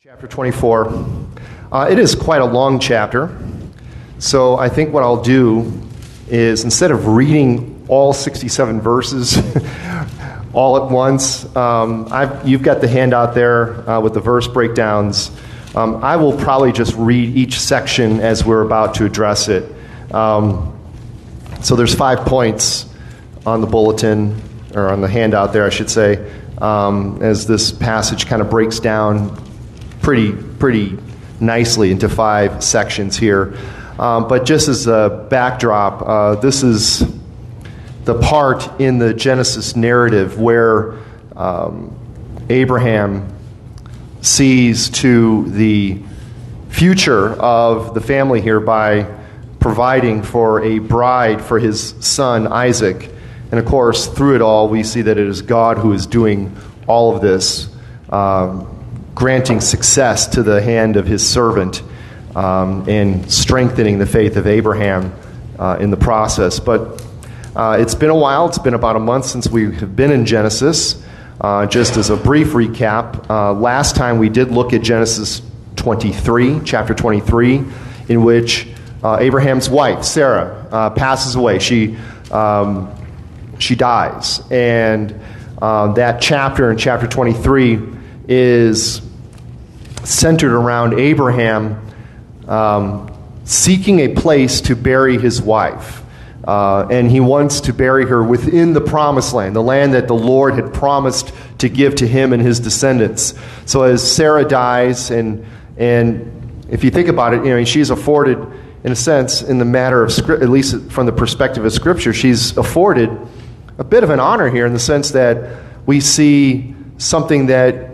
Chapter 24. It is quite a long chapter, so I think what I'll do is, instead of reading all 67 verses all at once, you've got the handout there with the verse breakdowns. I will probably just read each section as we're about to address it. So there's 5 points on the bulletin, or on the handout there, I should say, as this passage kind of breaks down pretty nicely into 5 sections here. But just as a backdrop, this is the part in the Genesis narrative where Abraham sees to the future of the family here by providing for a bride for his son Isaac. And of course, through it all, we see that it is God who is doing all of this, granting success to the hand of his servant, and strengthening the faith of Abraham in the process. But it's been a while. It's been about a month since we have been in Genesis. Just as a brief recap, last time we did look at Genesis 23, chapter 23, in which Abraham's wife, Sarah, passes away. She dies. And that chapter, in chapter 23, is centered around Abraham seeking a place to bury his wife. And he wants to bury her within the promised land, the land that the Lord had promised to give to him and his descendants. So as Sarah dies, and if you think about it, she's afforded, in a sense, in the matter of at least from the perspective of Scripture, she's afforded a bit of an honor here, in the sense that we see something that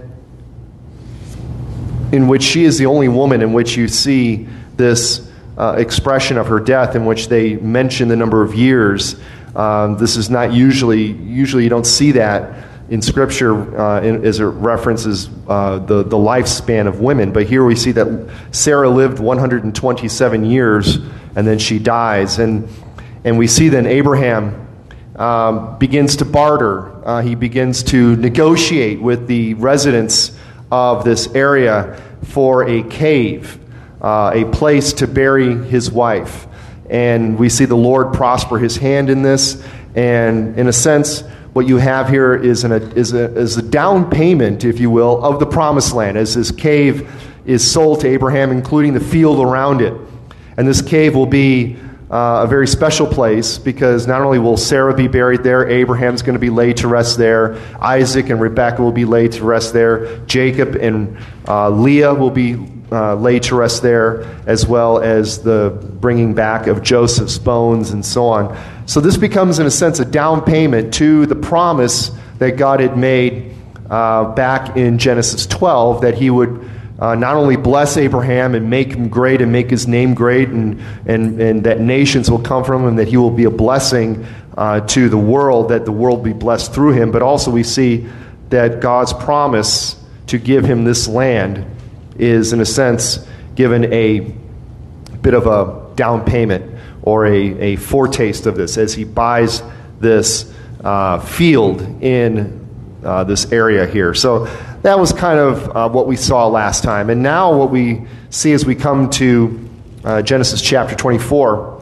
in which she is the only woman in which you see this expression of her death, in which they mention the number of years. This is not usually you don't see that in Scripture as it references the lifespan of women. But here we see that Sarah lived 127 years, and then she dies. And we see then Abraham begins to barter. He begins to negotiate with the residents of this area for a cave, a place to bury his wife. And we see the Lord prosper his hand in this. And in a sense, what you have here is a down payment, if you will, of the promised land, as this cave is sold to Abraham, including the field around it. And this cave will be a very special place, because not only will Sarah be buried there, Abraham's going to be laid to rest there, Isaac and Rebekah will be laid to rest there, Jacob and Leah will be laid to rest there, as well as the bringing back of Joseph's bones and so on. So this becomes, in a sense, a down payment to the promise that God had made back in Genesis 12, that he would not only bless Abraham and make him great and make his name great, and that nations will come from him, that he will be a blessing to the world, that the world will be blessed through him. But also we see that God's promise to give him this land is, in a sense, given a bit of a down payment, or a foretaste of this, as he buys this field in this area here. So that was kind of what we saw last time. And now what we see as we come to Genesis chapter 24,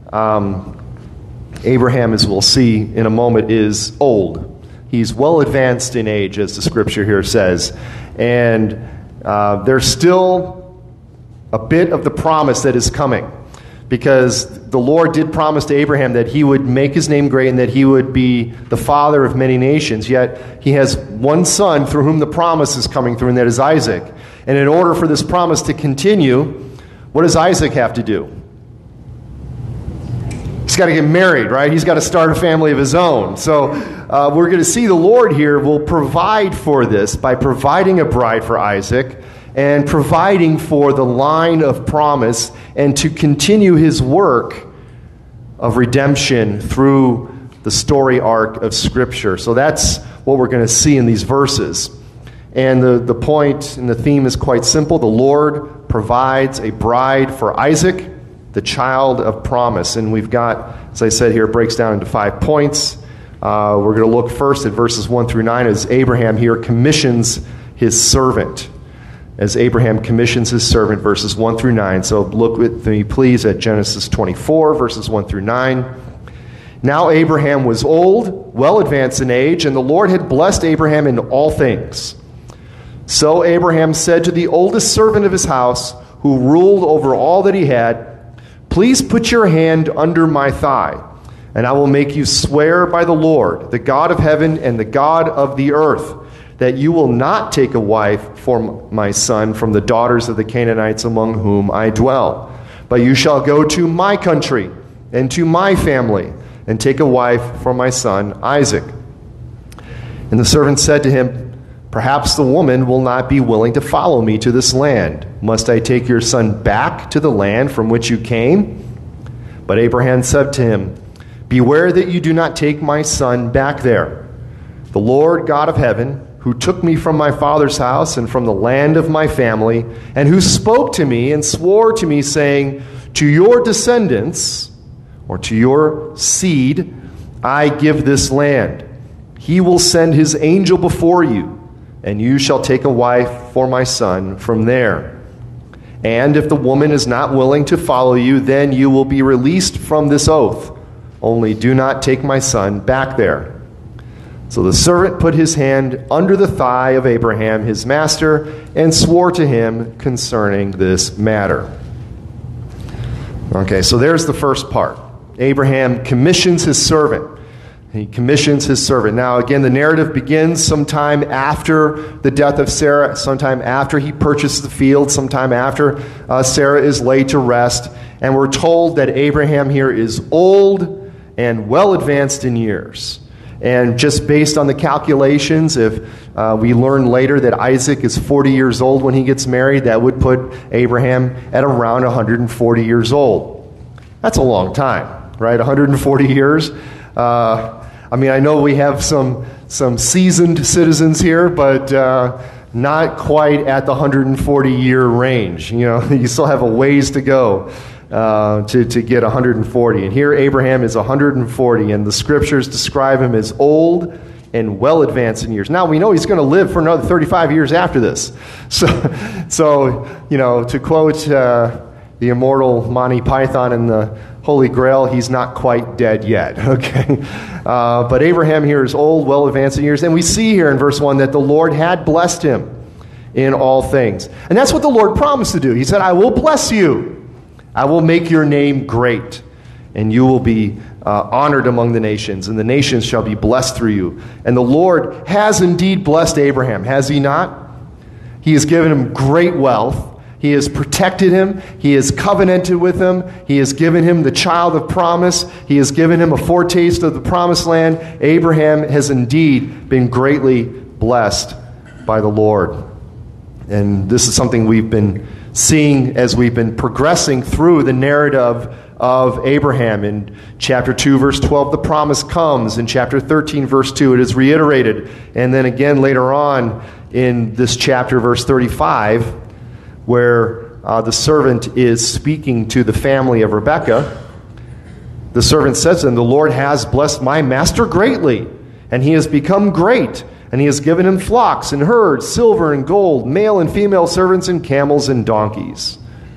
Abraham, as we'll see in a moment, is old. He's well advanced in age, as the Scripture here says. And there's still a bit of the promise that is coming, because the Lord did promise to Abraham that he would make his name great and that he would be the father of many nations. Yet he has one son through whom the promise is coming through, and that is Isaac. And in order for this promise to continue, what does Isaac have to do? He's got to get married, right? He's got to start a family of his own. So we're going to see the Lord here will provide for this by providing a bride for Isaac, and providing for the line of promise, and to continue his work of redemption through the story arc of Scripture. So that's what we're going to see in these verses. And the point and the theme is quite simple. The Lord provides a bride for Isaac, the child of promise. And we've got, as I said here, it breaks down into 5 points. We're going to look first at verses 1 through 9, as Abraham here commissions his servant. as Abraham commissions his servant, verses 1 through 9. So look with me, please, at Genesis 24, verses 1 through 9. Now Abraham was old, well advanced in age, and the Lord had blessed Abraham in all things. So Abraham said to the oldest servant of his house, who ruled over all that he had, "Please put your hand under my thigh, and I will make you swear by the Lord, the God of heaven and the God of the earth, that you will not take a wife for my son from the daughters of the Canaanites among whom I dwell, but you shall go to my country and to my family, and take a wife for my son Isaac." And the servant said to him, "Perhaps the woman will not be willing to follow me to this land. Must I take your son back to the land from which you came?" But Abraham said to him, "Beware that you do not take my son back there. The Lord God of heaven, who took me from my father's house and from the land of my family, and who spoke to me and swore to me, saying, 'To your descendants,' or to your seed, I give this land. He will send his angel before you, and you shall take a wife for my son from there. And if the woman is not willing to follow you, then you will be released from this oath. Only do not take my son back there." So the servant put his hand under the thigh of Abraham, his master, and swore to him concerning this matter. Okay, so there's the first part. Abraham commissions his servant. He commissions his servant. Now, again, the narrative begins sometime after the death of Sarah, sometime after he purchased the field, sometime after Sarah is laid to rest. And we're told that Abraham here is old and well advanced in years. And just based on the calculations, if we learn later that Isaac is 40 years old when he gets married, that would put Abraham at around 140 years old. That's a long time, right? 140 years. I mean, I know we have some seasoned citizens here, but not quite at the 140-year range. You know, you still have a ways to go to get 140. And here Abraham is 140, and the scriptures describe him as old and well advanced in years. Now, we know he's going to live for another 35 years after this. So you know, to quote the immortal Monty Python and the Holy Grail, he's not quite dead yet, okay? But Abraham here is old, well advanced in years. And we see here in verse 1 that the Lord had blessed him in all things. And that's what the Lord promised to do. He said, "I will bless you. I will make your name great, and you will be honored among the nations, and the nations shall be blessed through you." And the Lord has indeed blessed Abraham, has he not? He has given him great wealth. He has protected him. He has covenanted with him. He has given him the child of promise. He has given him a foretaste of the promised land. Abraham has indeed been greatly blessed by the Lord. And this is something we've been seeing as we've been progressing through the narrative of Abraham. In chapter 2, verse 12, the promise comes. In chapter 13, verse 2, it is reiterated. And then again later on in this chapter, verse 35, where the servant is speaking to the family of Rebekah, the servant says to him, "The Lord has blessed my master greatly, and he has become great, and he has given him flocks and herds, silver and gold, male and female servants, and camels and donkeys."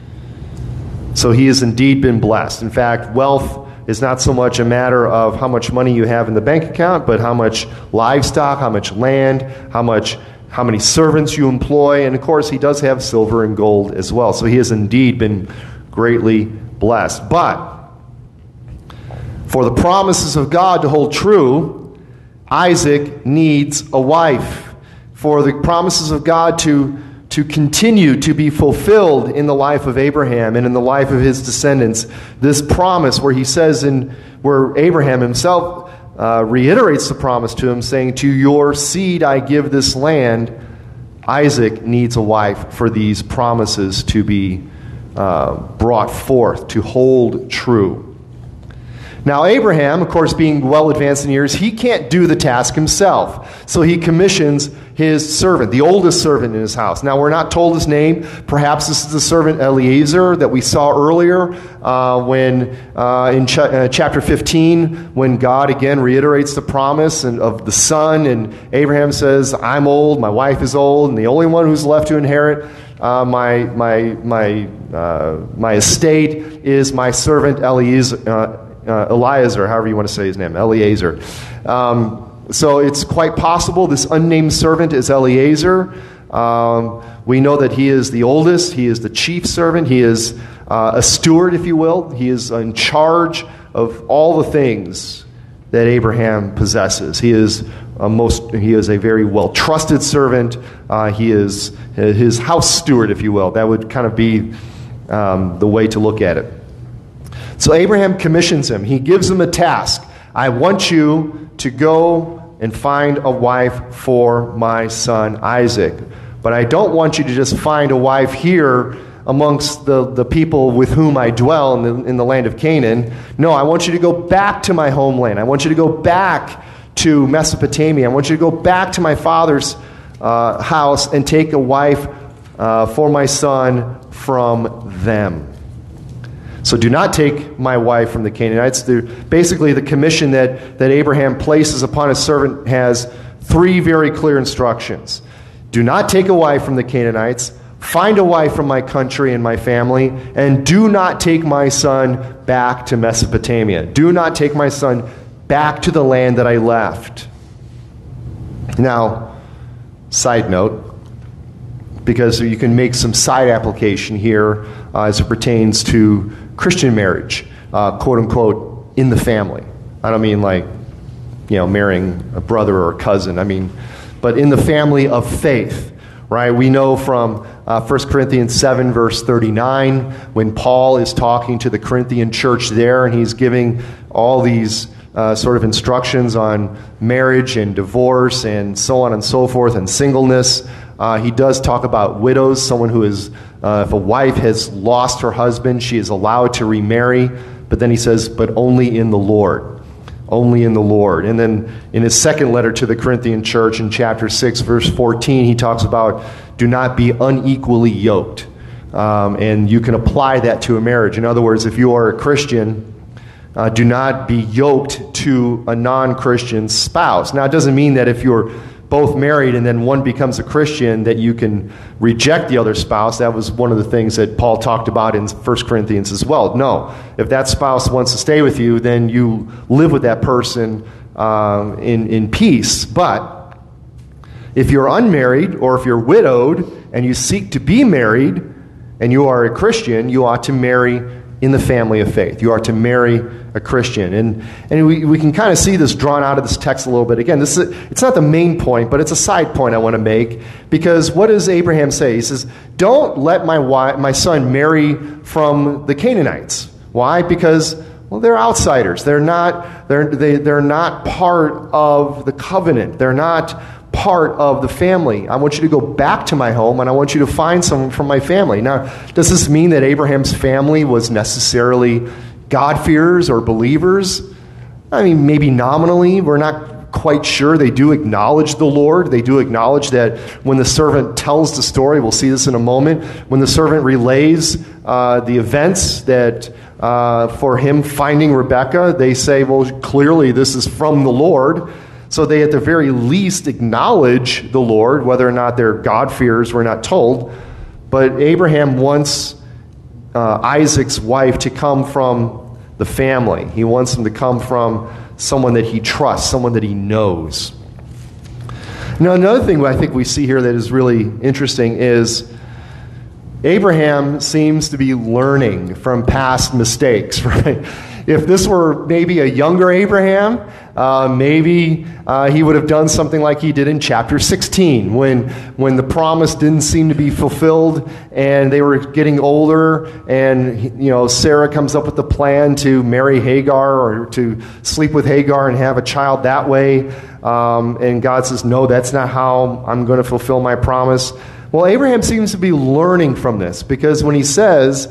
So he has indeed been blessed. In fact, wealth is not so much a matter of how much money you have in the bank account, but how much livestock, how much land, how many servants you employ. And of course, he does have silver and gold as well. So he has indeed been greatly blessed. But for the promises of God to hold true, Isaac needs a wife. For the promises of God to continue to be fulfilled in the life of Abraham and in the life of his descendants, this promise where he says, where Abraham himself reiterates the promise to him, saying, "To your seed I give this land," Isaac needs a wife for these promises to be brought forth, to hold true. Now, Abraham, of course, being well advanced in years, he can't do the task himself. So he commissions his servant, the oldest servant in his house. Now, we're not told his name. Perhaps this is the servant Eliezer that we saw earlier when in chapter 15, when God again reiterates the promise of the son, and Abraham says, "I'm old, my wife is old, and the only one who's left to inherit my estate is my servant Eliezer, however you want to say his name, Eliezer. So it's quite possible this unnamed servant is Eliezer. We know that he is the oldest. He is the chief servant. He is a steward, if you will. He is in charge of all the things that Abraham possesses. He is a very well-trusted servant. He is his house steward, if you will. That would kind of be the way to look at it. So Abraham commissions him. He gives him a task. I want you to go and find a wife for my son Isaac. But I don't want you to just find a wife here amongst the people with whom I dwell in the land of Canaan. No, I want you to go back to my homeland. I want you to go back to Mesopotamia. I want you to go back to my father's house and take a wife for my son from them. So do not take my wife from the Canaanites. Basically, the commission that Abraham places upon his servant has three very clear instructions. Do not take a wife from the Canaanites. Find a wife from my country and my family. And do not take my son back to Mesopotamia. Do not take my son back to the land that I left. Now, side note, because you can make some side application here as it pertains to Christian marriage, quote unquote, in the family. I don't mean like, marrying a brother or a cousin. I mean, but in the family of faith, right? We know from 1 Corinthians 7, verse 39, when Paul is talking to the Corinthian church there, and he's giving all these sort of instructions on marriage and divorce and so on and so forth, and singleness. He does talk about widows, someone who is, if a wife has lost her husband, she is allowed to remarry. But then he says, but only in the Lord. Only in the Lord. And then in his second letter to the Corinthian church in chapter 6, verse 14, he talks about do not be unequally yoked. And you can apply that to a marriage. In other words, if you are a Christian, do not be yoked to a non-Christian spouse. Now, it doesn't mean that if you're both married and then one becomes a Christian that you can reject the other spouse. That was one of the things that Paul talked about in 1 Corinthians as well. No, if that spouse wants to stay with you, then you live with that person in peace. But if you're unmarried or if you're widowed and you seek to be married and you are a Christian, you ought to marry in the family of faith. You are to marry a Christian. And we can kind of see this drawn out of this text a little bit. Again, it's not the main point, but it's a side point I want to make. Because what does Abraham say? He says, don't let my son marry from the Canaanites. Why? Because, well, they're outsiders. They're not part of the covenant. They're not part of the family. I want you to go back to my home, and I want you to find someone from my family. Now, does this mean that Abraham's family was necessarily God-fearers or believers? I mean, maybe nominally. We're not quite sure. They do acknowledge the Lord. They do acknowledge that when the servant tells the story, we'll see this in a moment, when the servant relays the events that for him finding Rebekah, they say, well, clearly this is from the Lord. So they at the very least acknowledge the Lord, whether or not they're God-fearers, we're not told. But Abraham wants Isaac's wife to come from the family. He wants them to come from someone that he trusts, someone that he knows. Now, another thing I think we see here that is really interesting is Abraham seems to be learning from past mistakes, right? If this were maybe a younger Abraham, maybe he would have done something like he did in chapter 16 when the promise didn't seem to be fulfilled and they were getting older, and Sarah comes up with the plan to marry Hagar or to sleep with Hagar and have a child that way, and God says, no, that's not how I'm going to fulfill my promise. Well, Abraham seems to be learning from this, because when he says,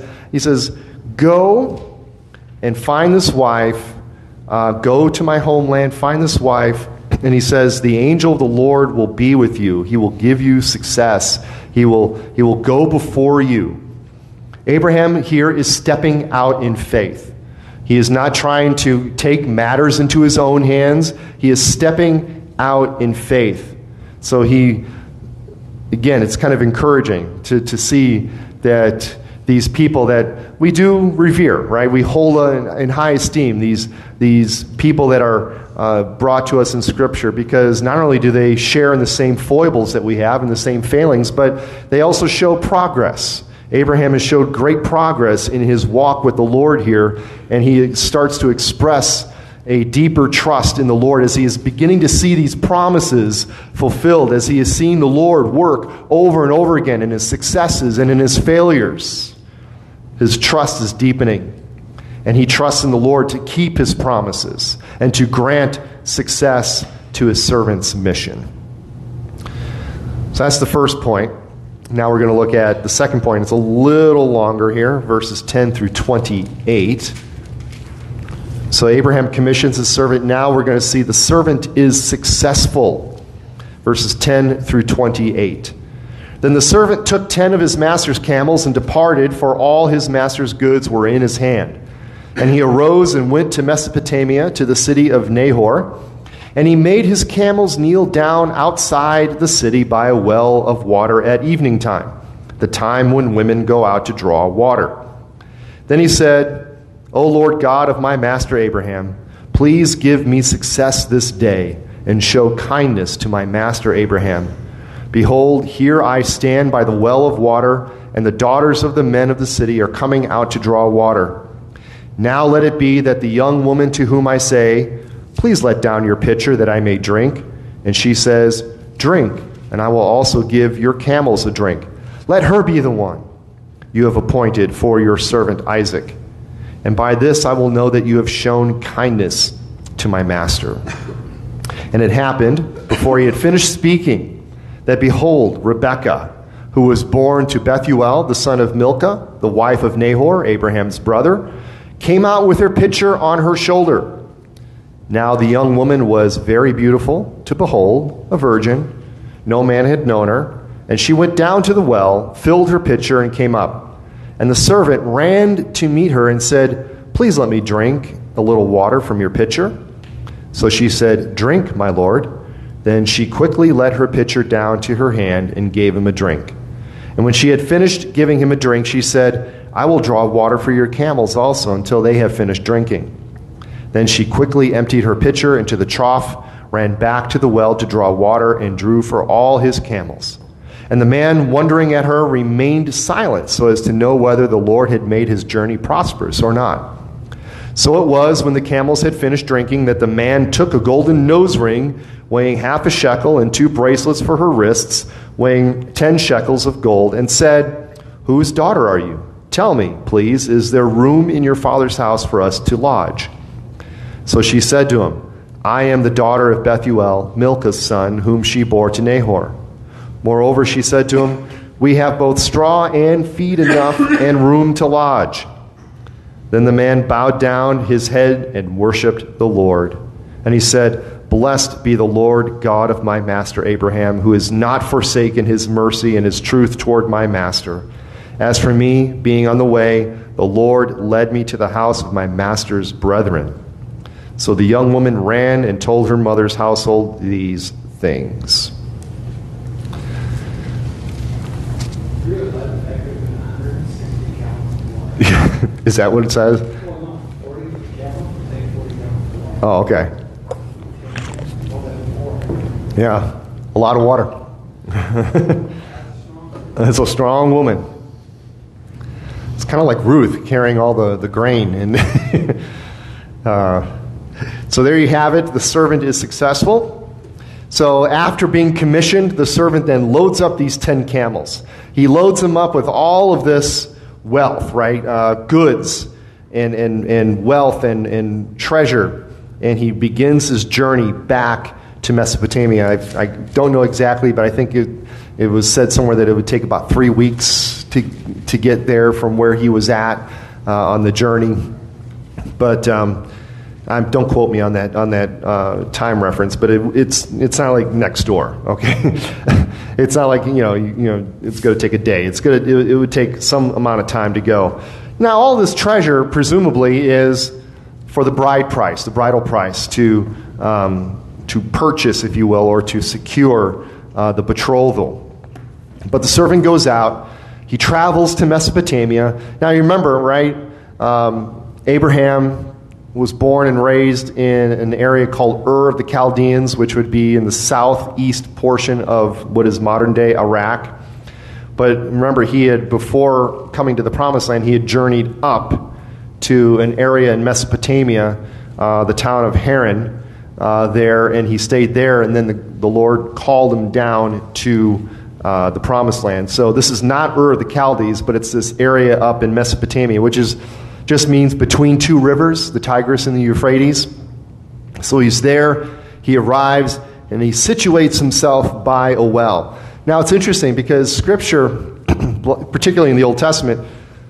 go and find this wife, go to my homeland, find this wife, and he says, the angel of the Lord will be with you. He will give you success. He will go before you. Abraham here is stepping out in faith. He is not trying to take matters into his own hands. He is stepping out in faith. So he again, it's kind of encouraging to see that these people that we do revere, right? We hold in high esteem these people that are brought to us in Scripture, because not only do they share in the same foibles that we have and the same failings, but they also show progress. Abraham has showed great progress in his walk with the Lord here, and he starts to express a deeper trust in the Lord as he is beginning to see these promises fulfilled, as he is seeing the Lord work over and over again in his successes and in his failures. His trust is deepening, and he trusts in the Lord to keep his promises and to grant success to his servant's mission. So that's the first point. Now we're going to look at the second point. It's a little longer here, verses 10 through 28. So Abraham commissions his servant. Now we're going to see the servant is successful. Verses 10 through 28. Then the servant took 10 of his master's camels and departed, for all his master's goods were in his hand. And he arose and went to Mesopotamia, to the city of Nahor. And he made his camels kneel down outside the city by a well of water at evening time, the time when women go out to draw water. Then he said, O Lord God of my master Abraham, please give me success this day, and show kindness to my master Abraham. Behold, here I stand by the well of water, and the daughters of the men of the city are coming out to draw water. Now let it be that the young woman to whom I say, please let down your pitcher that I may drink, and she says, drink, and I will also give your camels a drink. Let her be the one you have appointed for your servant Isaac. And by this I will know that you have shown kindness to my master. And it happened, before he had finished speaking, that behold, Rebekah, who was born to Bethuel, the son of Milcah, the wife of Nahor, Abraham's brother, came out with her pitcher on her shoulder. Now the young woman was very beautiful to behold, a virgin. No man had known her. And she went down to the well, filled her pitcher, and came up. And the servant ran to meet her and said, please let me drink a little water from your pitcher. So she said, drink, my lord. Then she quickly let her pitcher down to her hand and gave him a drink. And when she had finished giving him a drink, she said, I will draw water for your camels also until they have finished drinking. Then she quickly emptied her pitcher into the trough, ran back to the well to draw water, and drew for all his camels. And the man, wondering at her, remained silent so as to know whether the Lord had made his journey prosperous or not. So it was, when the camels had finished drinking, that the man took a golden nose ring weighing half a shekel and 2 bracelets for her wrists, weighing 10 shekels of gold, and said, whose daughter are you? Tell me, please, is there room in your father's house for us to lodge? So she said to him, I am the daughter of Bethuel, Milcah's son, whom she bore to Nahor. Moreover, she said to him, we have both straw and feed enough and room to lodge. Then the man bowed down his head and worshipped the Lord. And he said, blessed be the Lord God of my master Abraham, who has not forsaken his mercy and his truth toward my master. As for me, being on the way, the Lord led me to the house of my master's brethren. So the young woman ran and told her mother's household these things. Is that what it says? Oh, okay. Yeah, a lot of water. It's a strong woman. It's kind of like Ruth carrying all the grain. And so there you have it. The servant is successful. So after being commissioned, the servant then loads up these 10 camels. He loads them up with all of this wealth, right? Goods and wealth and treasure. And he begins his journey back to Mesopotamia. I don't know exactly, but I think it was said somewhere that it would take about 3 weeks to get there from where he was at on the journey. But don't quote me on that time reference. But it's not like next door, okay? It's not like you know it's going to take a day. It would take some amount of time to go. Now all this treasure presumably is for the bride price, the bridal price, to purchase, if you will, or to secure the betrothal. But the servant goes out. He travels to Mesopotamia. Now you remember, right? Abraham was born and raised in an area called Ur of the Chaldeans, which would be in the southeast portion of what is modern-day Iraq. But remember, before coming to the Promised Land, he had journeyed up to an area in Mesopotamia, the town of Haran, there, and he stayed there, and then the Lord called him down to the Promised Land. So this is not Ur of the Chaldees, but it's this area up in Mesopotamia, which just means between two rivers, the Tigris and the Euphrates. So he's there, he arrives, and he situates himself by a well. Now it's interesting because Scripture, particularly in the Old Testament,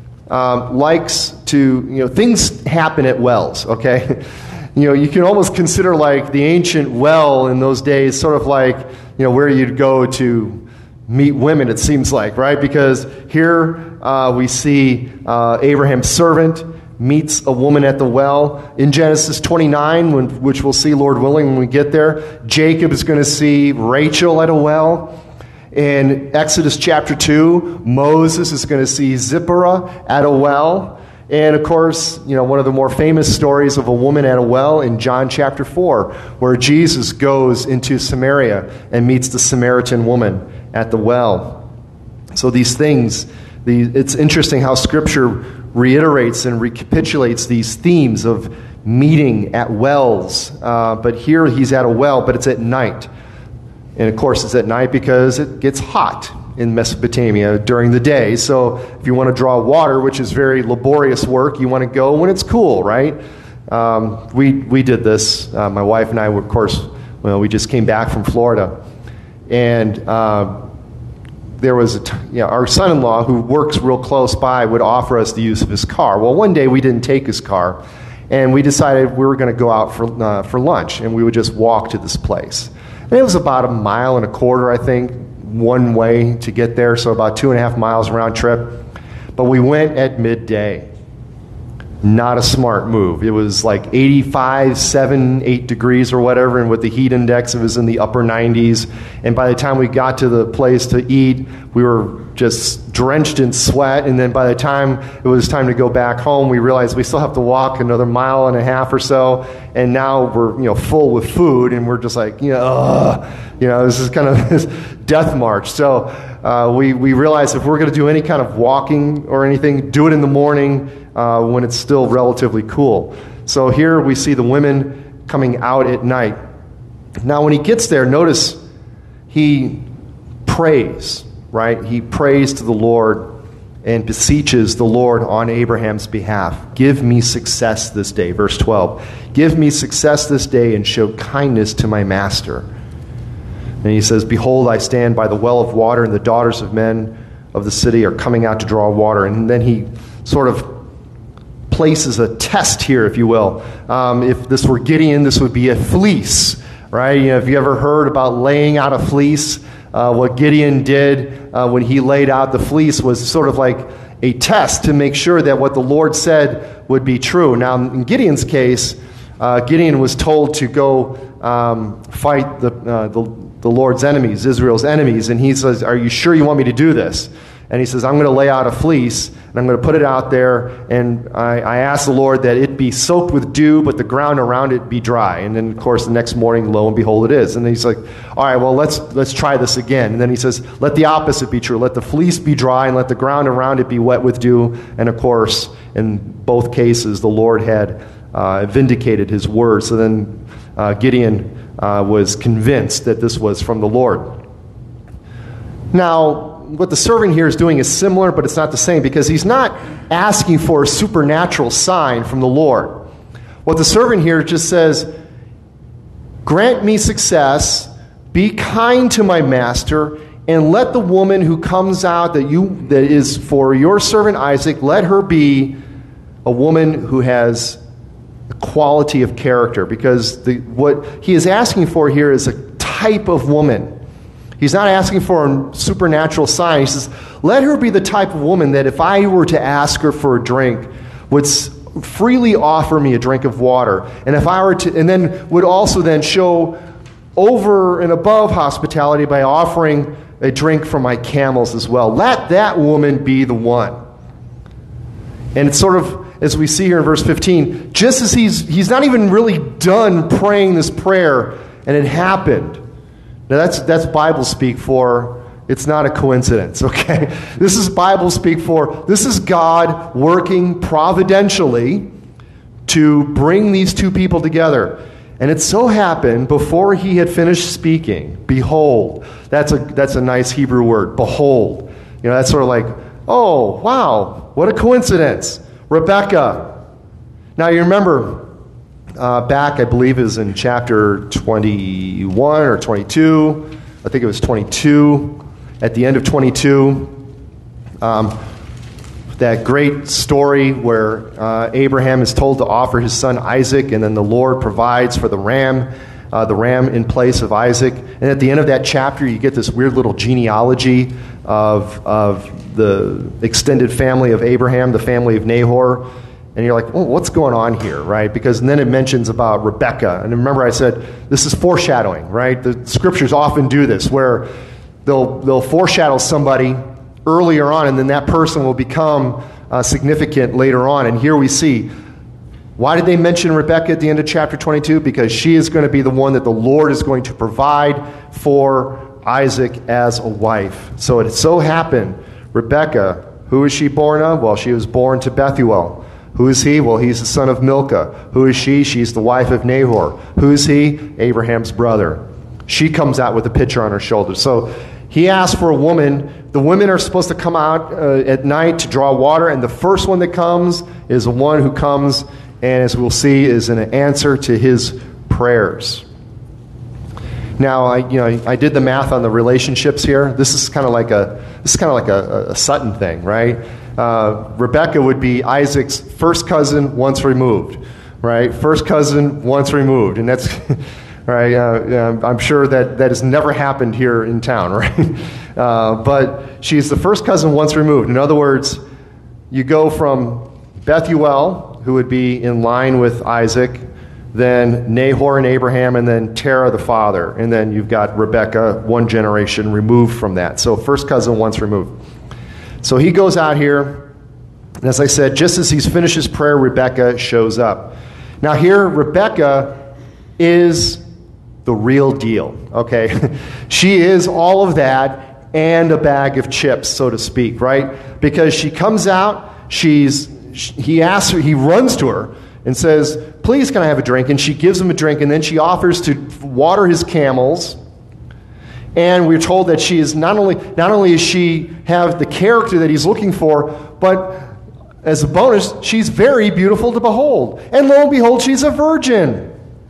likes to, things happen at wells, okay? You can almost consider like the ancient well in those days sort of like, where you'd go to meet women, it seems like, right? Because here we see Abraham's servant meets a woman at the well. In Genesis 29, which we'll see, Lord willing, when we get there, Jacob is going to see Rachel at a well. In Exodus chapter 2, Moses is going to see Zipporah at a well. And of course, one of the more famous stories of a woman at a well in John chapter 4, where Jesus goes into Samaria and meets the Samaritan woman at the well. So these things, it's interesting how Scripture reiterates and recapitulates these themes of meeting at wells. But here he's at a well, but it's at night. And of course it's at night because it gets hot in Mesopotamia during the day. So if you want to draw water, which is very laborious work, you want to go when it's cool, right? We did this. My wife and I, of course, we just came back from Florida. And there was our son-in-law, who works real close by, would offer us the use of his car. Well, one day we didn't take his car, and we decided we were going to go out for lunch, and we would just walk to this place. And it was about 1.25 miles, I think, one way to get there, so about 2.5 miles round trip. But we went at midday. Not a smart move. It was like 85, 8 degrees or whatever, and with the heat index, it was in the upper 90s. And by the time we got to the place to eat, we were just drenched in sweat. And then by the time it was time to go back home, we realized we still have to walk another 1.5 miles or so. And now we're full with food, and we're just like, this is kind of this death march. So we realized if we're going to do any kind of walking or anything, do it in the morning when it's still relatively cool. So here we see the women coming out at night. Now when he gets there, notice he prays, right? He prays to the Lord and beseeches the Lord on Abraham's behalf. Give me success this day. Verse 12. Give me success this day and show kindness to my master. And he says, behold, I stand by the well of water, and the daughters of men of the city are coming out to draw water. And then he sort of places a test here, if you will. If this were Gideon, this would be a fleece, right? If you ever heard about laying out a fleece, what Gideon did when he laid out the fleece was sort of like a test to make sure that what the Lord said would be true. Now, in Gideon's case, Gideon was told to go fight the Lord's enemies, Israel's enemies, and he says, are you sure you want me to do this? And he says, I'm going to lay out a fleece, and I'm going to put it out there, and I ask the Lord that it be soaked with dew, but the ground around it be dry. And then, of course, the next morning, lo and behold, it is. And then he's like, all right, well, let's try this again. And then he says, let the opposite be true. Let the fleece be dry, and let the ground around it be wet with dew. And, of course, in both cases, the Lord had vindicated his word. So then Gideon was convinced that this was from the Lord. Now, what the servant here is doing is similar, but it's not the same, because he's not asking for a supernatural sign from the Lord. What the servant here just says, grant me success, be kind to my master, and let the woman who comes out that is for your servant Isaac, let her be a woman who has a quality of character, because what he is asking for here is a type of woman. He's not asking for a supernatural sign. He says, let her be the type of woman that if I were to ask her for a drink, would freely offer me a drink of water. And if I were to, and then would also then show over and above hospitality by offering a drink from my camels as well. Let that woman be the one. And it's sort of, as we see here in verse 15, just as he's not even really done praying this prayer, and it happened. Now that's Bible speak for, it's not a coincidence, okay? This is Bible speak for, this is God working providentially to bring these two people together. And it so happened, before he had finished speaking, behold, that's a nice Hebrew word, behold. You know, that's sort of like, oh, wow, what a coincidence. Rebekah. Now you remember back, I believe it was in chapter 21 or 22. I think it was 22. At the end of 22, that great story where Abraham is told to offer his son Isaac, and then the Lord provides for the ram in place of Isaac. And at the end of that chapter, you get this weird little genealogy of the extended family of Abraham, the family of Nahor. And you're like, oh, what's going on here, right? Because then it mentions about Rebekah. And remember I said, this is foreshadowing, right? The scriptures often do this, where they'll foreshadow somebody earlier on, and then that person will become significant later on. And here we see, why did they mention Rebekah at the end of chapter 22? Because she is going to be the one that the Lord is going to provide for Isaac as a wife. So it so happened, Rebekah, who is she born of? Well, she was born to Bethuel. Who is he? Well, he's the son of Milcah. Who is she? She's the wife of Nahor. Who is he? Abraham's brother. She comes out with a pitcher on her shoulder. So he asked for a woman. The women are supposed to come out at night to draw water, and the first one that comes is the one who comes, and as we'll see, is an answer to his prayers. Now, I did the math on the relationships here. This is kind of like a Sutton thing, right? Rebekah would be Isaac's first cousin once removed, right? First cousin once removed, and that's right. I'm sure that has never happened here in town, right? But she's the first cousin once removed. In other words, you go from Bethuel, who would be in line with Isaac, then Nahor and Abraham, and then Terah the father, and then you've got Rebekah, one generation removed from that. So first cousin once removed. So he goes out here, and as I said, just as he's finished his prayer, Rebekah shows up. Now here, Rebekah is the real deal, okay? She is all of that and a bag of chips, so to speak, right? Because she comes out, he asks her, he runs to her and says, please, can I have a drink? And she gives him a drink, and then she offers to water his camels. And we're told that she is not only does she have the character that he's looking for, but as a bonus, she's very beautiful to behold. And lo and behold, she's a virgin.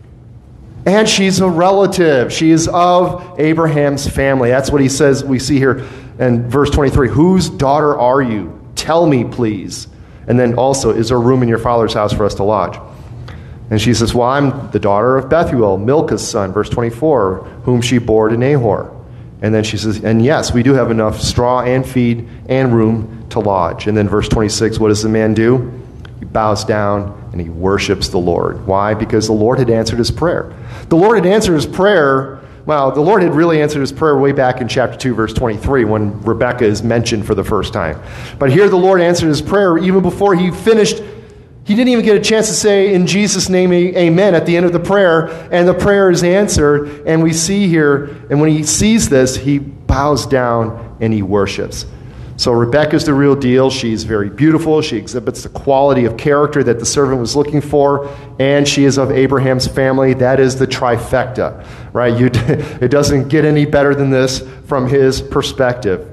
And she's a relative. She is of Abraham's family. That's what he says, we see here in verse 23. Whose daughter are you? Tell me, please. And then also, is there room in your father's house for us to lodge? And she says, well, I'm the daughter of Bethuel, Milcah's son, verse 24, whom she bore to Nahor. And then she says, and yes, we do have enough straw and feed and room to lodge. And then verse 26, what does the man do? He bows down and he worships the Lord. Why? Because the Lord had answered his prayer. The Lord had answered his prayer. Well, the Lord had really answered his prayer way back in chapter 2, verse 23, when Rebekah is mentioned for the first time. But here the Lord answered his prayer even before he finished. He didn't even get a chance to say, in Jesus' name, amen, at the end of the prayer, and the prayer is answered. And we see here, and when he sees this, he bows down and he worships. So Rebekah's the real deal. She's very beautiful. She exhibits the quality of character that the servant was looking for, and she is of Abraham's family. That is the trifecta, right? It doesn't get any better than this from his perspective.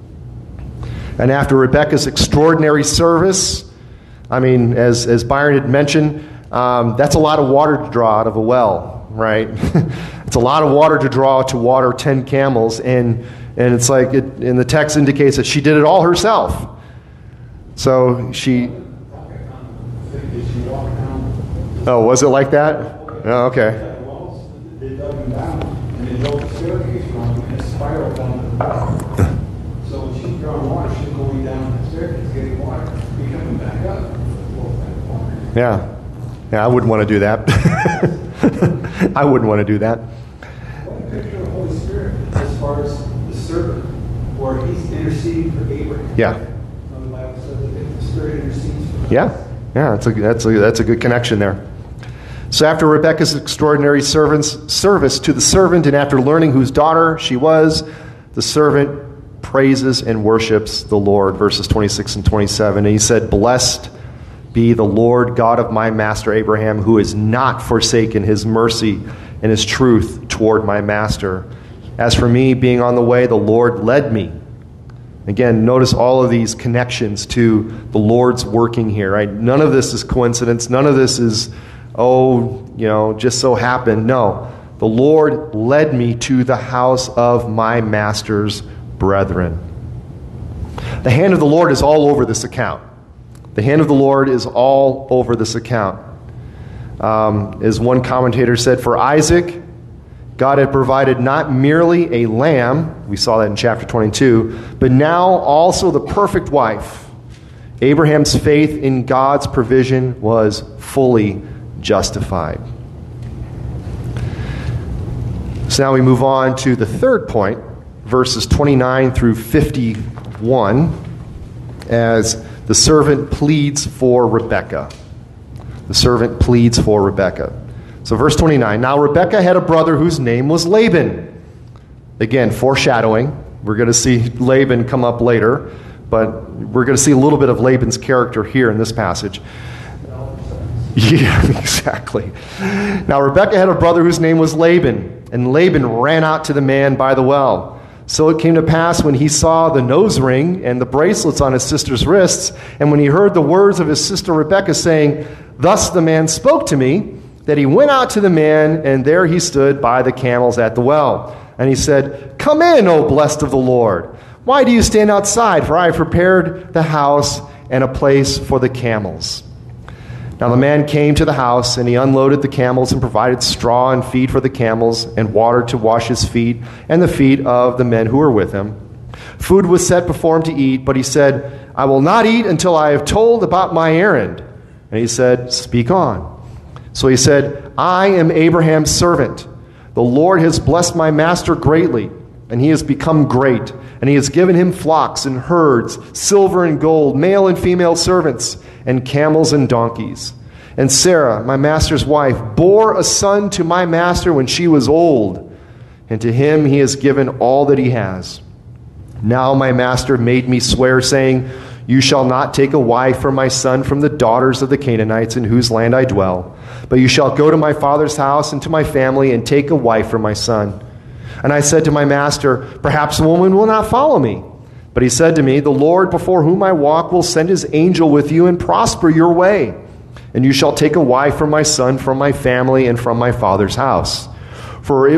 And after Rebekah's extraordinary service, I mean, as Byron had mentioned, that's a lot of water to draw out of a well, right? It's a lot of water to draw to water 10 camels, and it's like, and the text indicates that she did it all herself. So she... Oh, was it like that? Oh, okay. So when she's drawing water, she's going down the staircase, getting water, coming back up. Yeah. Yeah, I wouldn't want to do that. I wouldn't want to do that. What picture of the Holy Spirit as far as the servant where he's interceding for Abraham. Yeah. The Bible says that the Spirit intercedes for us. Yeah, that's a good connection there. So after Rebekah's extraordinary service to the servant, and after learning whose daughter she was, the servant praises and worships the Lord. Verses 26 and 27. And he said, "Blessed be the Lord God of my master Abraham, who has not forsaken his mercy and his truth toward my master. As for me, being on the way, the Lord led me." Again, notice all of these connections to the Lord's working here, right? None of this is coincidence. None of this is, just so happened. No, the Lord led me to the house of my master's brethren. The hand of the Lord is all over this account. The hand of the Lord is all over this account. As one commentator said, for Isaac, God had provided not merely a lamb, we saw that in chapter 22, but now also the perfect wife. Abraham's faith in God's provision was fully justified. So now we move on to the third point, verses 29 through 51, as the servant pleads for Rebekah. The servant pleads for Rebekah. So verse 29, now Rebekah had a brother whose name was Laban. Again, foreshadowing. We're going to see Laban come up later, but we're going to see a little bit of Laban's character here in this passage. Yeah, exactly. Now Rebekah had a brother whose name was Laban, and Laban ran out to the man by the well. So it came to pass when he saw the nose ring and the bracelets on his sister's wrists, and when he heard the words of his sister Rebekah saying, "Thus the man spoke to me," that he went out to the man, and there he stood by the camels at the well. And he said, "Come in, O blessed of the Lord. Why do you stand outside? For I have prepared the house and a place for the camels." Now the man came to the house, and he unloaded the camels and provided straw and feed for the camels and water to wash his feet and the feet of the men who were with him. Food was set before him to eat, but he said, "I will not eat until I have told about my errand." And he said, "Speak on." So he said, "I am Abraham's servant. The Lord has blessed my master greatly, and he has become great. And he has given him flocks and herds, silver and gold, male and female servants, and camels and donkeys. And Sarah, my master's wife, bore a son to my master when she was old, and to him he has given all that he has. Now my master made me swear, saying, 'You shall not take a wife for my son from the daughters of the Canaanites in whose land I dwell, but you shall go to my father's house and to my family and take a wife for my son.' And I said to my master, 'Perhaps a woman will not follow me.' But he said to me, 'The Lord before whom I walk will send his angel with you and prosper your way. And you shall take a wife for my son from my family and from my father's house. For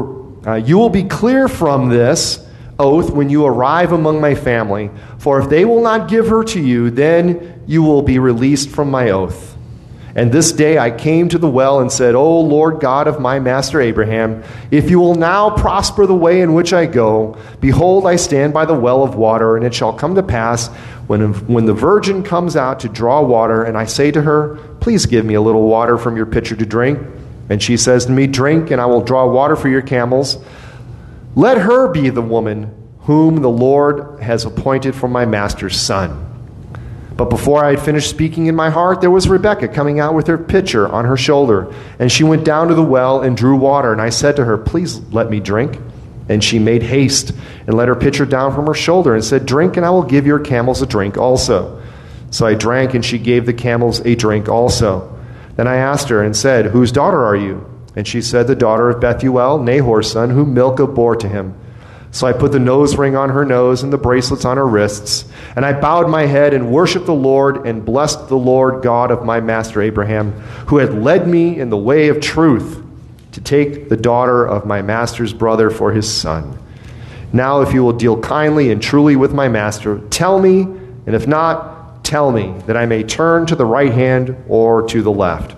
you will be clear from this oath when you arrive among my family. For if they will not give her to you, then you will be released from my oath.' And this day I came to the well and said, 'O Lord God of my master Abraham, if you will now prosper the way in which I go, behold, I stand by the well of water, and it shall come to pass when the virgin comes out to draw water, and I say to her, please give me a little water from your pitcher to drink. And she says to me, drink, and I will draw water for your camels. Let her be the woman whom the Lord has appointed for my master's son.' But before I had finished speaking in my heart, there was Rebekah coming out with her pitcher on her shoulder. And she went down to the well and drew water. And I said to her, please let me drink. And she made haste and let her pitcher down from her shoulder and said, drink, and I will give your camels a drink also. So I drank, and she gave the camels a drink also. Then I asked her and said, whose daughter are you? And she said, the daughter of Bethuel, Nahor's son, whom Milcah bore to him. So I put the nose ring on her nose and the bracelets on her wrists. And I bowed my head and worshipped the Lord and blessed the Lord God of my master Abraham, who had led me in the way of truth to take the daughter of my master's brother for his son. Now if you will deal kindly and truly with my master, tell me, and if not, tell me, that I may turn to the right hand or to the left.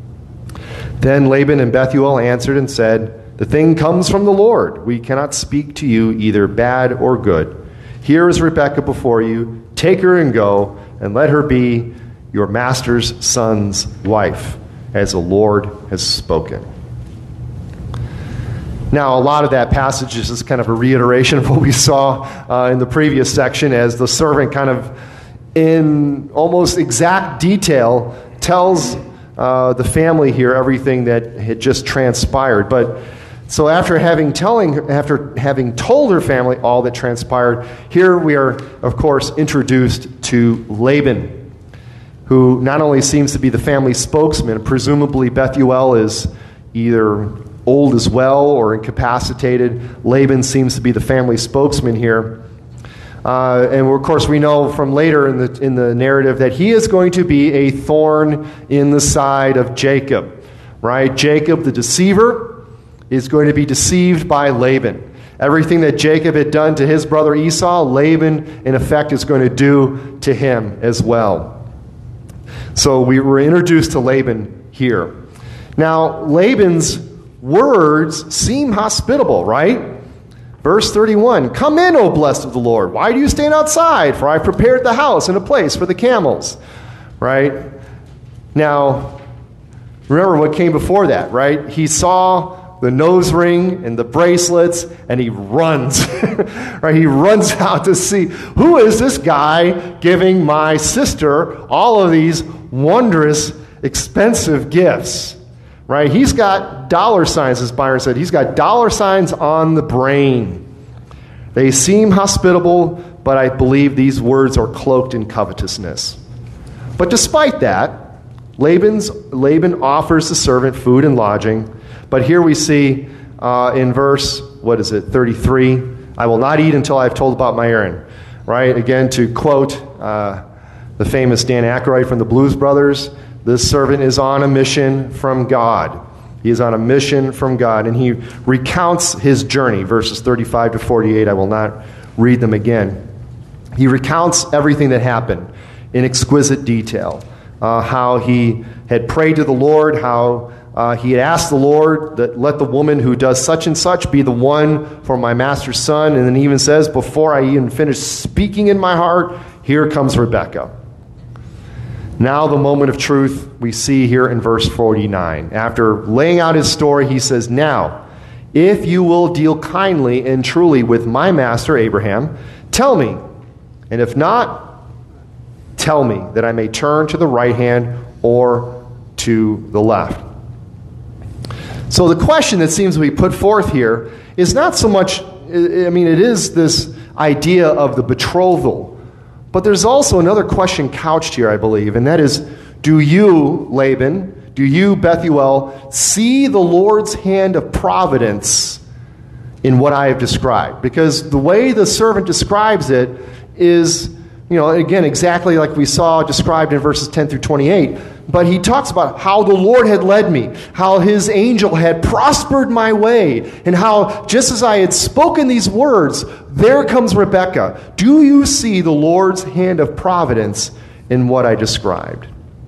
Then Laban and Bethuel answered and said, the thing comes from the Lord. We cannot speak to you either bad or good. Here is Rebekah before you. Take her and go, and let her be your master's son's wife, as the Lord has spoken." Now, a lot of that passage is just kind of a reiteration of what we saw in the previous section, as the servant kind of in almost exact detail tells the family here everything that had just transpired. But so after having told her family all that transpired, here we are, of course, introduced to Laban, who not only seems to be the family spokesman. Presumably Bethuel is either old as well or incapacitated. Laban seems to be the family spokesman here. And of course we know from later in the narrative that he is going to be a thorn in the side of Jacob. Right? Jacob, the deceiver, is going to be deceived by Laban. Everything that Jacob had done to his brother Esau, Laban, in effect, is going to do to him as well. So we were introduced to Laban here. Now, Laban's words seem hospitable, right? Verse 31, "Come in, O blessed of the Lord. Why do you stand outside? For I prepared the house and a place for the camels." Right? Now, remember what came before that, right? He saw the nose ring and the bracelets, and he runs. Right? He runs out to see, who is this guy giving my sister all of these wondrous, expensive gifts? Right? He's got dollar signs, as Byron said. He's got dollar signs on the brain. They seem hospitable, but I believe these words are cloaked in covetousness. But despite that, Laban offers the servant food and lodging. But here we see in verse, 33, "I will not eat until I have told about my errand." Right? Again, to quote the famous Dan Aykroyd from the Blues Brothers, this servant is on a mission from God. He is on a mission from God, and he recounts his journey, verses 35 to 48. I will not read them again. He recounts everything that happened in exquisite detail. How he had prayed to the Lord, how he had asked the Lord that let the woman who does such and such be the one for my master's son. And then he even says, before I even finish speaking in my heart, here comes Rebekah. Now the moment of truth we see here in verse 49. After laying out his story, he says, "Now, if you will deal kindly and truly with my master Abraham, tell me, and if not, tell me, that I may turn to the right hand or to the left." So the question that seems to be put forth here is not so much, it is this idea of the betrothal. But there's also another question couched here, I believe, and that is, do you, Laban, do you, Bethuel, see the Lord's hand of providence in what I have described? Because the way the servant describes it is, again, exactly like we saw described in verses 10 through 28. But he talks about how the Lord had led me, how his angel had prospered my way, and how just as I had spoken these words, there comes Rebekah. Do you see the Lord's hand of providence in what I described?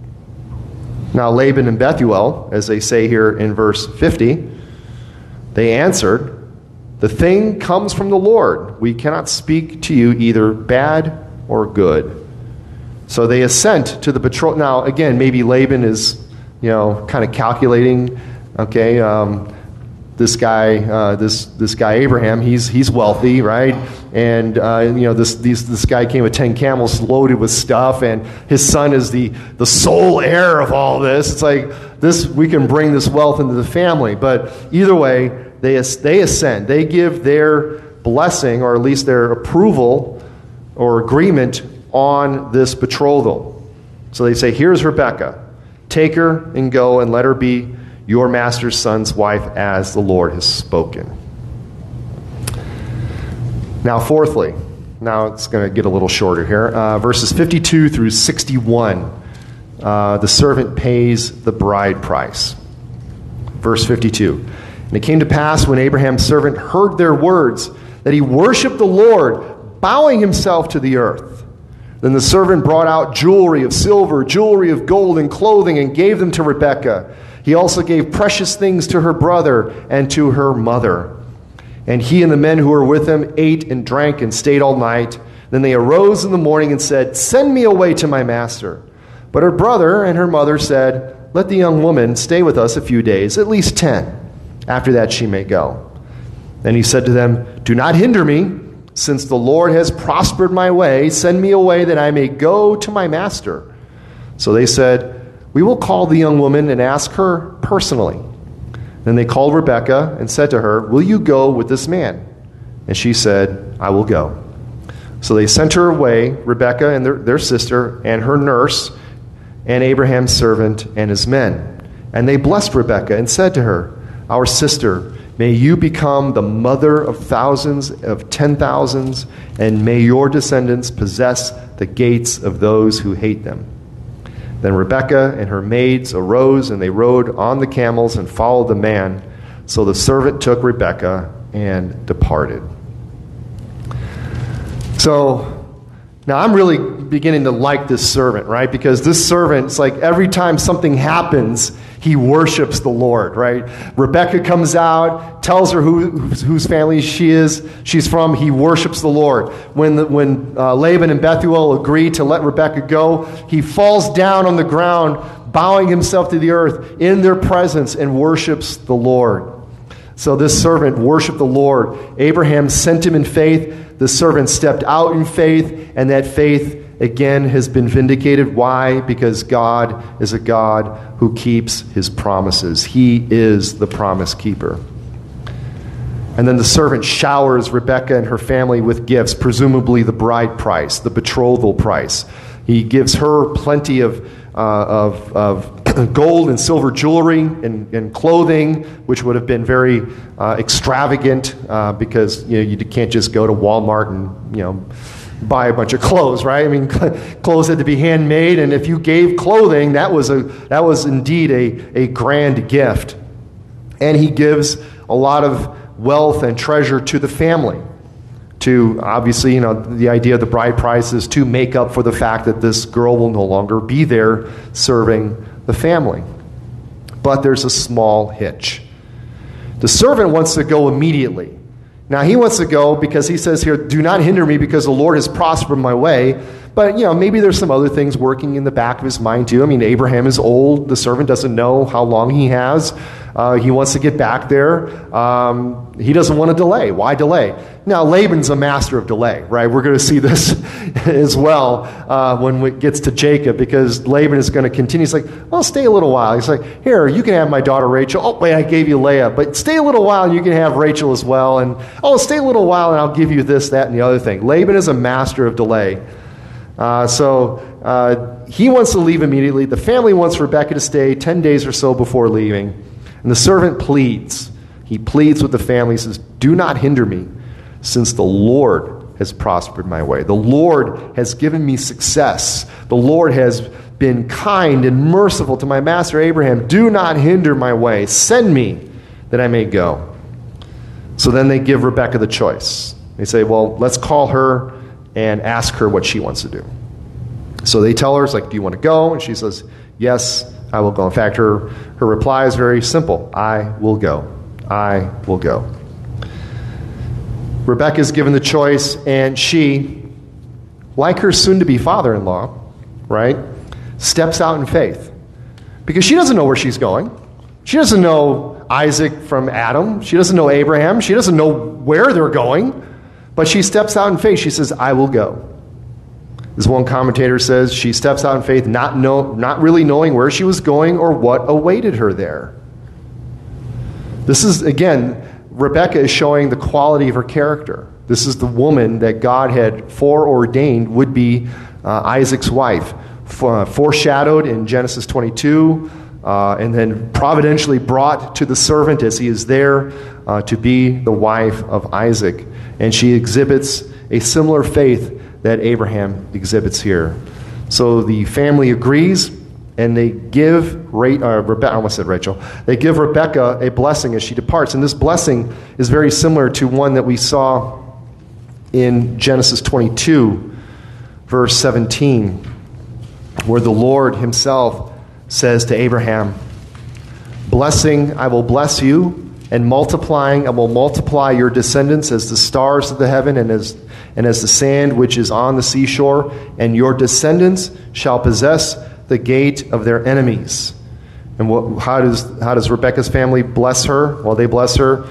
Now Laban and Bethuel, as they say here in verse 50, they answered, "The thing comes from the Lord. We cannot speak to you either bad or good." So they assent to the betrothal. Now, again, maybe Laban is, kind of calculating. Okay, this guy Abraham, he's wealthy, right? And this guy came with 10 camels loaded with stuff, and his son is the sole heir of all this. It's like this, we can bring this wealth into the family. But either way, they assent. They give their blessing, or at least their approval or agreement on this betrothal. So they say, "Here's Rebekah. Take her and go and let her be your master's son's wife as the Lord has spoken." Now, fourthly, now it's going to get a little shorter here. Verses 52 through 61, the servant pays the bride price. Verse 52, "And it came to pass when Abraham's servant heard their words that he worshipped the Lord, bowing himself to the earth. Then the servant brought out jewelry of silver, jewelry of gold, and clothing, and gave them to Rebekah. He also gave precious things to her brother and to her mother. And he and the men who were with him ate and drank and stayed all night. Then they arose in the morning and said, 'Send me away to my master.' But her brother and her mother said, 'Let the young woman stay with us a few days, at least 10. After that she may go.' Then he said to them, "Do not hinder me, since the Lord has prospered my way. Send me away that I may go to my master." So they said, "We will call the young woman and ask her personally." Then they called Rebekah and said to her, "Will you go with this man?" And she said, "I will go." So they sent her away, Rebekah and their sister, and her nurse, and Abraham's servant and his men. And they blessed Rebekah and said to her, "Our sister, may you become the mother of thousands, of 10,000s, and may your descendants possess the gates of those who hate them." Then Rebekah and her maids arose, and they rode on the camels and followed the man. So the servant took Rebekah and departed. So now I'm really beginning to like this servant, right? Because this servant, it's like every time something happens, he worships the Lord, right? Rebekah comes out, tells her whose family she's from. He worships the Lord. When Laban and Bethuel agree to let Rebekah go, he falls down on the ground, bowing himself to the earth in their presence, and worships the Lord. So this servant worshiped the Lord. Abraham sent him in faith. The servant stepped out in faith, and that faith again has been vindicated. Why? Because God is a God who keeps his promises. He is the promise keeper. And then the servant showers Rebekah and her family with gifts, presumably the bride price, the betrothal price. He gives her plenty of gold and silver jewelry and clothing, which would have been very extravagant because you can't just go to Walmart and buy a bunch of clothes, right? I mean, clothes had to be handmade, and if you gave clothing, that was indeed a grand gift. And he gives a lot of wealth and treasure to the family. To obviously, the idea of the bride price is to make up for the fact that this girl will no longer be there serving the family. But there's a small hitch. The servant wants to go immediately. Now, he wants to go because he says here, "Do not hinder me because the Lord has prospered my way." But, maybe there's some other things working in the back of his mind, too. I mean, Abraham is old. The servant doesn't know how long he has. He wants to get back there. He doesn't want to delay. Why delay? Now, Laban's a master of delay, right? We're going to see this as well when it gets to Jacob, because Laban is going to continue. He's like, "Well, stay a little while." He's like, "Here, you can have my daughter Rachel. Oh, wait, I gave you Leah. But stay a little while and you can have Rachel as well. And, oh, stay a little while and I'll give you this, that, and the other thing." Laban is a master of delay. So he wants to leave immediately. The family wants Rebekah to stay 10 days or so before leaving. And the servant pleads. He pleads with the family. He says, "Do not hinder me, since the Lord has prospered my way. The Lord has given me success. The Lord has been kind and merciful to my master Abraham. Do not hinder my way. Send me that I may go." So then they give Rebekah the choice. They say, "Well, let's call her and ask her what she wants to do." So they tell her, it's like, "Do you want to go?" And she says, "Yes, I will go." In fact, her reply is very simple. "I will go. I will go." Rebekah is given the choice, and she, like her soon-to-be father-in-law, right, steps out in faith. Because she doesn't know where she's going. She doesn't know Isaac from Adam. She doesn't know Abraham. She doesn't know where they're going. But she steps out in faith. She says, "I will go." As one commentator says, she steps out in faith, not really knowing where she was going or what awaited her there. This is, again, Rebekah is showing the quality of her character. This is the woman that God had foreordained would be Isaac's wife, foreshadowed in Genesis 22, and then providentially brought to the servant as he is there to be the wife of Isaac. And she exhibits a similar faith that Abraham exhibits here. So the family agrees, and they give Rebekah, I almost said Rachel, they give Rebekah a blessing as she departs. And this blessing is very similar to one that we saw in Genesis 22, verse 17, where the Lord himself says to Abraham, "Blessing, I will bless you, and multiplying, I will multiply your descendants as the stars of the heaven and as the sand which is on the seashore, and your descendants shall possess the gate of their enemies." And how does Rebekah's family bless her? Well, they bless her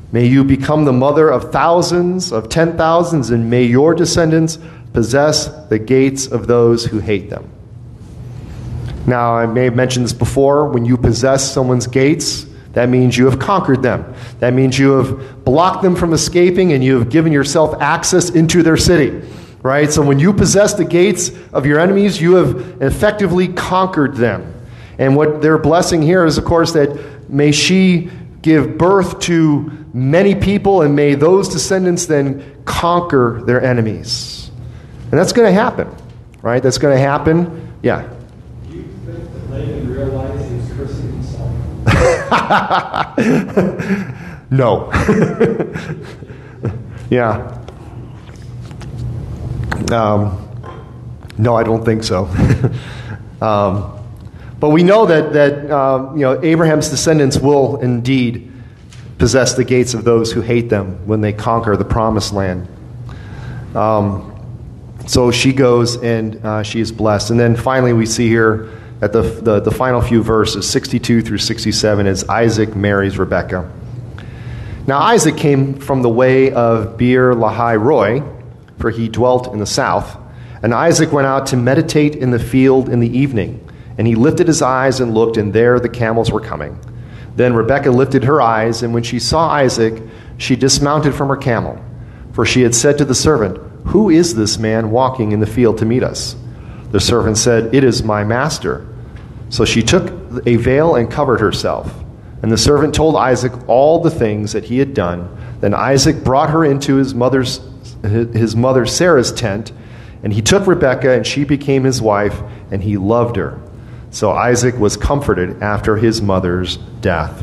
May you become the mother of thousands, of 10,000s, and may your descendants possess the gates of those who hate them. Now, I may have mentioned this before. When you possess someone's gates, that means you have conquered them. That means you have blocked them from escaping, and you have given yourself access into their city. Right? So when you possess the gates of your enemies, you have effectively conquered them. And what they're blessing here is, of course, that may she give birth to many people, and may those descendants then conquer their enemies. And that's going to happen. Right? That's going to happen. Yeah. Do you think that Laban realized he was cursing himself? No. Yeah. No, I don't think so. But we know that Abraham's descendants will indeed possess the gates of those who hate them when they conquer the promised land. So she goes and she is blessed. And then finally we see here at the final few verses, 62 through 67, as Isaac marries Rebekah. Now Isaac came from the way of Beer Lahai Roi, for he dwelt in the south. And Isaac went out to meditate in the field in the evening. And he lifted his eyes and looked, and there the camels were coming. Then Rebekah lifted her eyes, and when she saw Isaac, she dismounted from her camel. For she had said to the servant, "Who is this man walking in the field to meet us?" The servant said, "It is my master." So she took a veil and covered herself. And the servant told Isaac all the things that he had done. Then Isaac brought her into his mother Sarah's tent, and he took Rebekah, and she became his wife, and he loved her. So Isaac was comforted after his mother's death.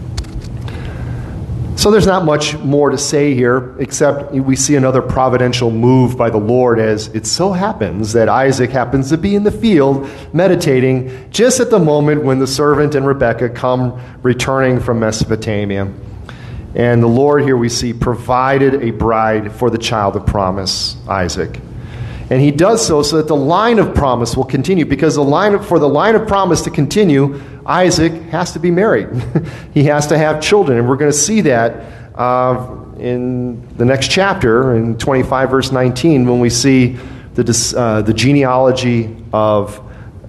So there's not much more to say here, except we see another providential move by the Lord, as it so happens that Isaac happens to be in the field meditating just at the moment when the servant and Rebekah come returning from Mesopotamia. And the Lord, here we see, provided a bride for the child of promise, Isaac. And he does so that the line of promise will continue, because for the line of promise to continue, Isaac has to be married. He has to have children. And we're going to see that in the next chapter, in 25 verse 19, when we see the genealogy of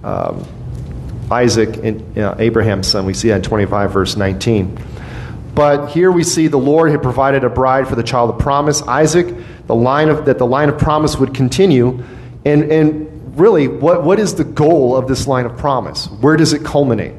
Isaac and Abraham's son. We see that in 25 verse 19. But here we see the Lord had provided a bride for the child of promise, Isaac, the line of promise would continue. And really, what is the goal of this line of promise? Where does it culminate?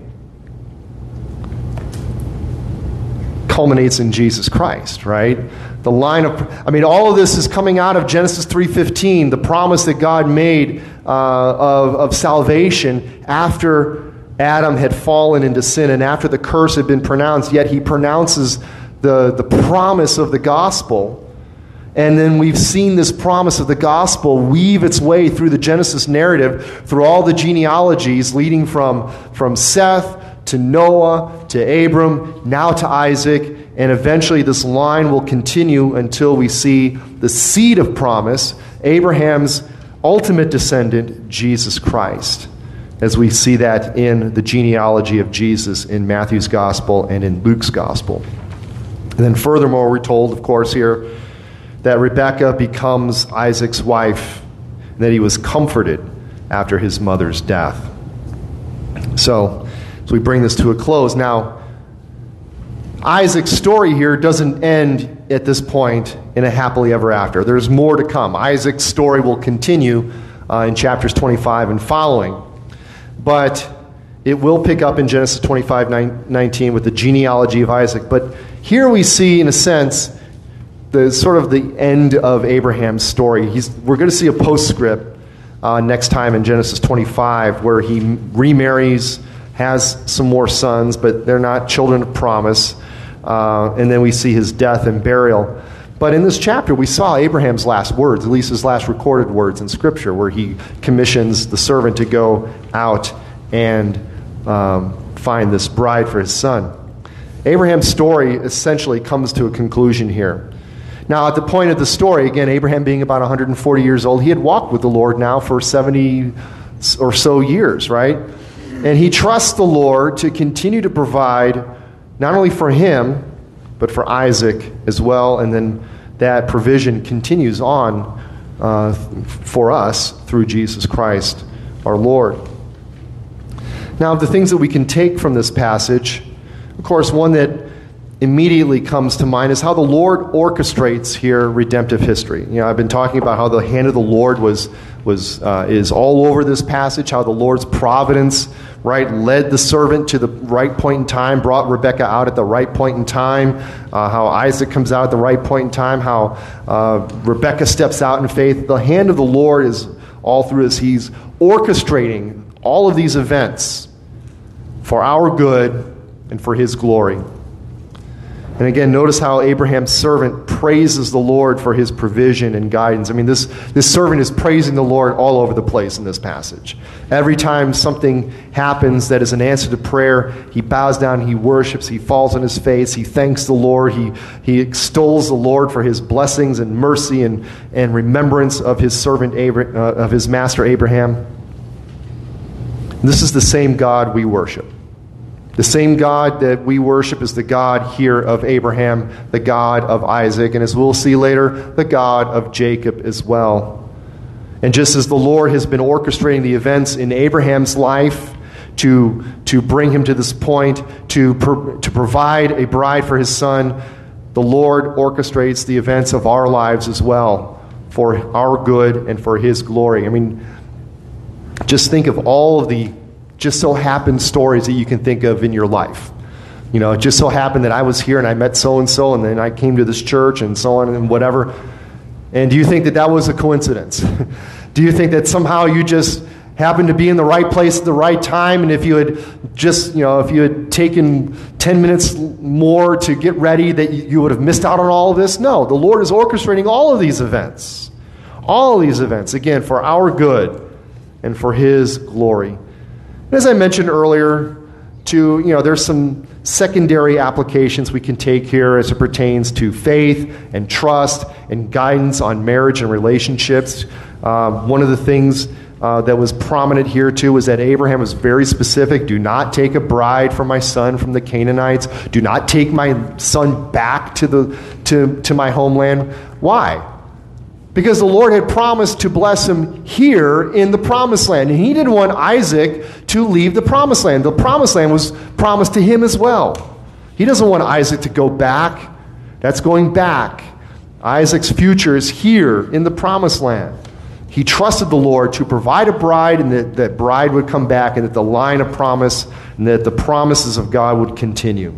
Culminates in Jesus Christ, right? The line of, all of this is coming out of Genesis 3:15, the promise that God made of salvation after Adam had fallen into sin and after the curse had been pronounced. Yet he pronounces the promise of the gospel. And then we've seen this promise of the gospel weave its way through the Genesis narrative, through all the genealogies leading from Seth to Noah to Abram, now to Isaac, and eventually this line will continue until we see the seed of promise, Abraham's ultimate descendant, Jesus Christ, as we see that in the genealogy of Jesus in Matthew's gospel and in Luke's gospel. And then furthermore, we're told, of course, here that Rebekah becomes Isaac's wife, and that he was comforted after his mother's death. So we bring this to a close. Now, Isaac's story here doesn't end at this point in a happily ever after. There's more to come. Isaac's story will continue in chapters 25 and following. But it will pick up in Genesis 25:19 with the genealogy of Isaac. But here we see, in a sense, the sort of the end of Abraham's story. We're going to see a postscript next time in Genesis 25, where he remarries, has some more sons, but they're not children of promise. And then we see his death and burial. But in this chapter, we saw Abraham's last words, at least his last recorded words in Scripture, where he commissions the servant to go out and find this bride for his son. Abraham's story essentially comes to a conclusion here. Now, at the point of the story, again, Abraham being about 140 years old, he had walked with the Lord now for 70 or so years, right? And he trusts the Lord to continue to provide not only for him, but for Isaac as well. And then that provision continues on for us through Jesus Christ, our Lord. Now, the things that we can take from this passage, of course, one that immediately comes to mind is how the Lord orchestrates here redemptive history. I've been talking about how the hand of the Lord is all over this passage, how the Lord's providence, right, led the servant to the right point in time, brought Rebekah out at the right point in time, how Isaac comes out at the right point in time, how Rebekah steps out in faith. The hand of the Lord is all through this. He's orchestrating all of these events for our good and for His glory. And again, notice how Abraham's servant praises the Lord for His provision and guidance. I mean, this servant is praising the Lord all over the place in this passage. Every time something happens that is an answer to prayer, he bows down, he worships, he falls on his face, he thanks the Lord, he extols the Lord for His blessings and mercy and remembrance of his servant, of his master Abraham. And this is the same God we worship. The same God that we worship is the God here of Abraham, the God of Isaac, and as we'll see later, the God of Jacob as well. And just as the Lord has been orchestrating the events in Abraham's life to bring him to this point, to provide a bride for his son, the Lord orchestrates the events of our lives as well for our good and for His glory. I mean, just think of all of the just so happened stories that you can think of in your life. It just so happened that I was here and I met so-and-so and then I came to this church and so on and whatever. And do you think that was a coincidence? Do you think that somehow you just happened to be in the right place at the right time, and if you had just, if you had taken 10 minutes more to get ready, that you would have missed out on all of this? No, the Lord is orchestrating all of these events. All of these events, again, for our good and for His glory. As I mentioned earlier, there's some secondary applications we can take here as it pertains to faith and trust and guidance on marriage and relationships. One of the things that was prominent here too was that Abraham was very specific. Do not take a bride for my son from the Canaanites. Do not take my son back to my homeland. Why? Because the Lord had promised to bless him here in the Promised Land. And He didn't want Isaac to leave the Promised Land. The Promised Land was promised to him as well. He doesn't want Isaac to go back. That's going back. Isaac's future is here in the Promised Land. He trusted the Lord to provide a bride, and that bride would come back, and that the line of promise and that the promises of God would continue.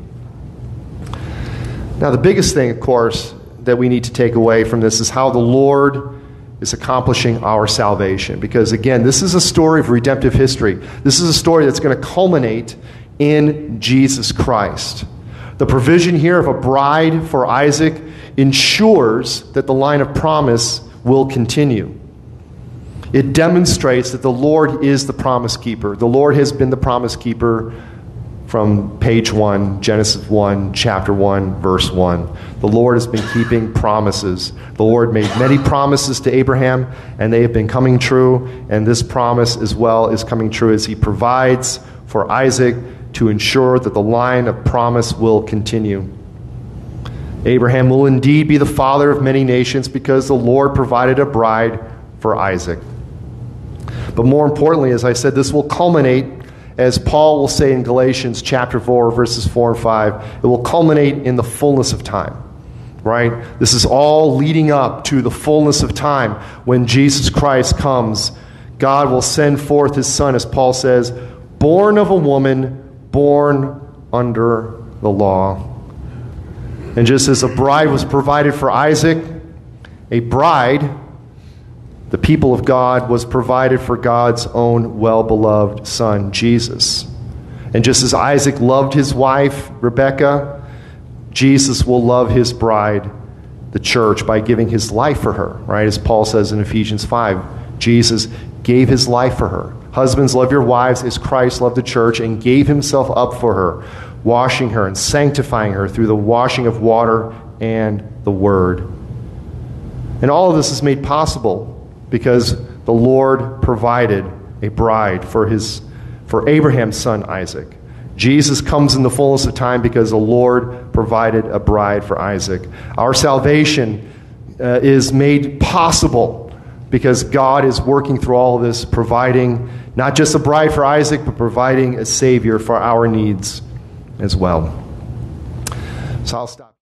Now, the biggest thing, of course, that we need to take away from this is how the Lord is accomplishing our salvation. Because again, this is a story of redemptive history. This is a story that's going to culminate in Jesus Christ. The provision here of a bride for Isaac ensures that the line of promise will continue. It demonstrates that the Lord is the promise keeper. The Lord has been the promise keeper from page 1, Genesis 1, chapter 1, verse 1. The Lord has been keeping promises. The Lord made many promises to Abraham, and they have been coming true, and this promise as well is coming true as He provides for Isaac to ensure that the line of promise will continue. Abraham will indeed be the father of many nations because the Lord provided a bride for Isaac. But more importantly, as I said, this will culminate, as Paul will say in Galatians chapter 4, verses 4 and 5, it will culminate in the fullness of time, right? This is all leading up to the fullness of time when Jesus Christ comes. God will send forth His Son, as Paul says, born of a woman, born under the law. And just as a bride was provided for Isaac, a bride, the people of God, was provided for God's own well-beloved Son, Jesus. And just as Isaac loved his wife, Rebekah, Jesus will love His bride, the church, by giving His life for her, right? As Paul says in Ephesians 5, Jesus gave His life for her. Husbands, love your wives as Christ loved the church and gave Himself up for her, washing her and sanctifying her through the washing of water and the Word. And all of this is made possible because the Lord provided a bride for Abraham's son Isaac. Jesus comes in the fullness of time because the Lord provided a bride for Isaac. Our salvation is made possible because God is working through all of this, providing not just a bride for Isaac, but providing a Savior for our needs as well. So I'll stop.